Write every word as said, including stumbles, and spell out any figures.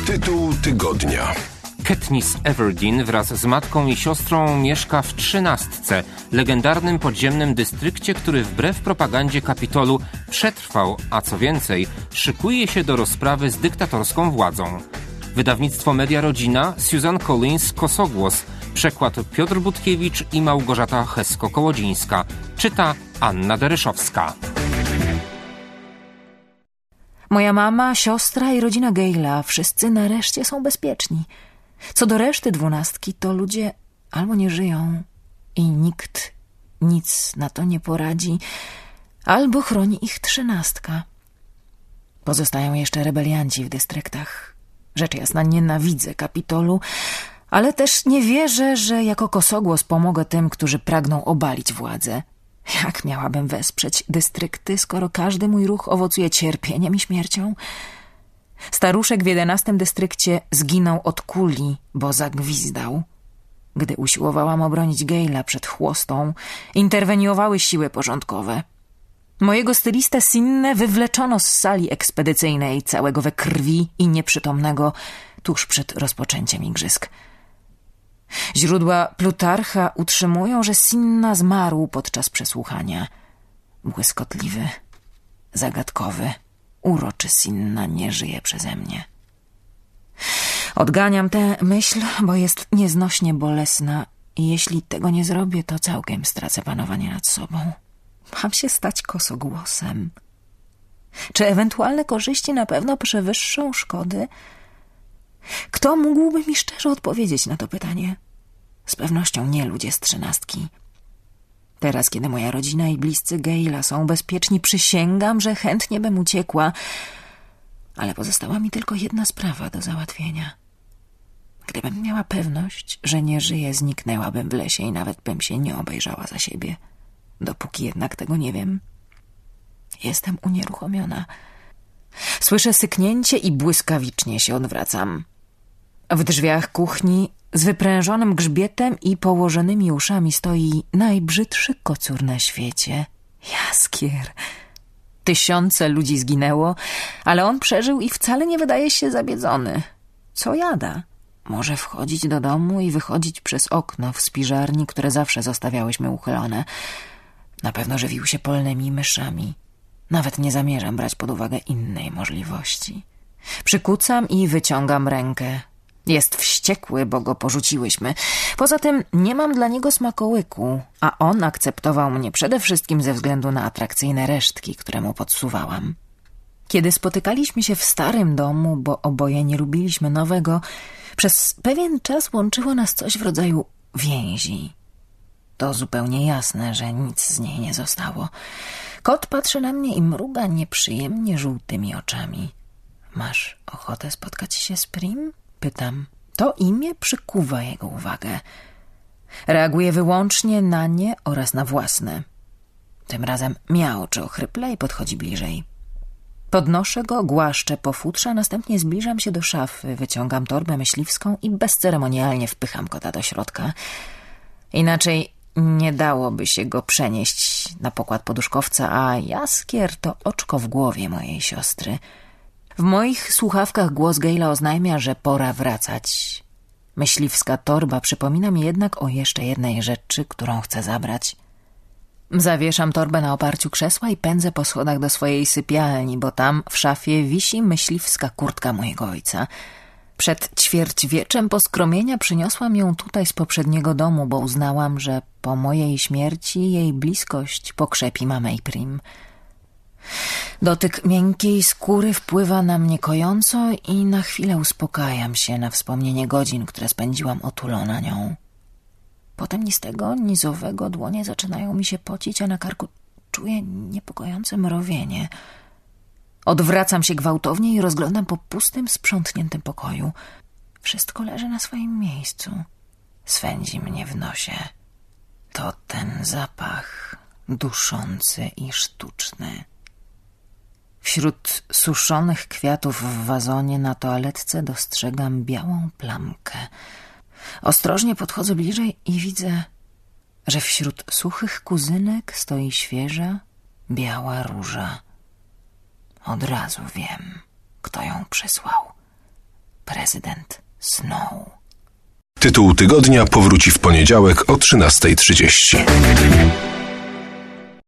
Tytuł tygodnia. Katniss Everdeen wraz z matką i siostrą mieszka w Trzynastce, legendarnym podziemnym dystrykcie, który wbrew propagandzie Kapitolu przetrwał, a co więcej, szykuje się do rozprawy z dyktatorską władzą. Wydawnictwo Media Rodzina, Susan Collins, Kosogłos, przekład Piotr Budkiewicz i Małgorzata Hesko-Kołodzińska. Czyta Anna Deryszowska. Moja mama, siostra i rodzina Gale'a, wszyscy nareszcie są bezpieczni. Co do reszty dwunastki, to ludzie albo nie żyją i nikt nic na to nie poradzi, albo chroni ich trzynastka. Pozostają jeszcze rebelianci w dystryktach. Rzecz jasna, nienawidzę Kapitolu, ale też nie wierzę, że jako Kosogłos pomogę tym, którzy pragną obalić władzę. Jak miałabym wesprzeć dystrykty, skoro każdy mój ruch owocuje cierpieniem i śmiercią? Staruszek w jedenastym dystrykcie zginął od kuli, bo zagwizdał. Gdy usiłowałam obronić Gale'a przed chłostą, interweniowały siły porządkowe. Mojego stylistę Sinnę wywleczono z sali ekspedycyjnej, całego we krwi i nieprzytomnego, tuż przed rozpoczęciem igrzysk. Źródła Plutarcha utrzymują, że Sinna zmarł podczas przesłuchania. Błyskotliwy, zagadkowy, uroczy Sinna nie żyje przeze mnie. Odganiam tę myśl, bo jest nieznośnie bolesna i jeśli tego nie zrobię, to całkiem stracę panowanie nad sobą. Mam się stać Kosogłosem. Czy ewentualne korzyści na pewno przewyższą szkody? Kto mógłby mi szczerze odpowiedzieć na to pytanie? Z pewnością nie ludzie z trzynastki. Teraz, kiedy moja rodzina i bliscy Gale'a są bezpieczni, przysięgam, że chętnie bym uciekła, ale pozostała mi tylko jedna sprawa do załatwienia. Gdybym miała pewność, że nie żyję, zniknęłabym w lesie i nawet bym się nie obejrzała za siebie. Dopóki jednak tego nie wiem, jestem unieruchomiona. Słyszę syknięcie i błyskawicznie się odwracam. W drzwiach kuchni z wyprężonym grzbietem i położonymi uszami stoi najbrzydszy kocur na świecie. Jaskier. Tysiące ludzi zginęło, ale on przeżył i wcale nie wydaje się zabiedzony. Co jada? Może wchodzić do domu i wychodzić przez okno w spiżarni, które zawsze zostawiałyśmy uchylone. Na pewno żywił się polnymi myszami. Nawet nie zamierzam brać pod uwagę innej możliwości. Przykucam i wyciągam rękę. Jest wściekły, bo go porzuciłyśmy. Poza tym nie mam dla niego smakołyku, a on akceptował mnie przede wszystkim ze względu na atrakcyjne resztki, które mu podsuwałam. Kiedy spotykaliśmy się w starym domu, bo oboje nie lubiliśmy nowego, przez pewien czas łączyło nas coś w rodzaju więzi. To zupełnie jasne, że nic z niej nie zostało. Kot patrzy na mnie i mruga nieprzyjemnie żółtymi oczami. Masz ochotę spotkać się z Prim? Pytam. To imię przykuwa jego uwagę. Reaguje wyłącznie na nie oraz na własne. Tym razem miauczy ochryple i podchodzi bliżej. Podnoszę go, głaszczę po futrze, a następnie zbliżam się do szafy, wyciągam torbę myśliwską i bezceremonialnie wpycham kota do środka. Inaczej nie dałoby się go przenieść na pokład poduszkowca, a Jaskier to oczko w głowie mojej siostry. W moich słuchawkach głos Gale'a oznajmia, że pora wracać. Myśliwska torba przypomina mi jednak o jeszcze jednej rzeczy, którą chcę zabrać. Zawieszam torbę na oparciu krzesła i pędzę po schodach do swojej sypialni, bo tam w szafie wisi myśliwska kurtka mojego ojca. Przed ćwierćwieczem poskromienia przyniosłam ją tutaj z poprzedniego domu, bo uznałam, że po mojej śmierci jej bliskość pokrzepi mamę i Prim. Dotyk miękkiej skóry wpływa na mnie kojąco i na chwilę uspokajam się na wspomnienie godzin, które spędziłam otulona nią. Potem ni z tego, ni z owego dłonie zaczynają mi się pocić, a na karku czuję niepokojące mrowienie. Odwracam się gwałtownie i rozglądam po pustym, sprzątniętym pokoju. Wszystko leży na swoim miejscu. Swędzi mnie w nosie. To ten zapach duszący i sztuczny. Wśród suszonych kwiatów w wazonie na toaletce dostrzegam białą plamkę. Ostrożnie podchodzę bliżej i widzę, że wśród suchych kuzynek stoi świeża, biała róża. Od razu wiem, kto ją przysłał. prezydent Snow. Tytuł tygodnia powróci w poniedziałek o trzynasta trzydzieści.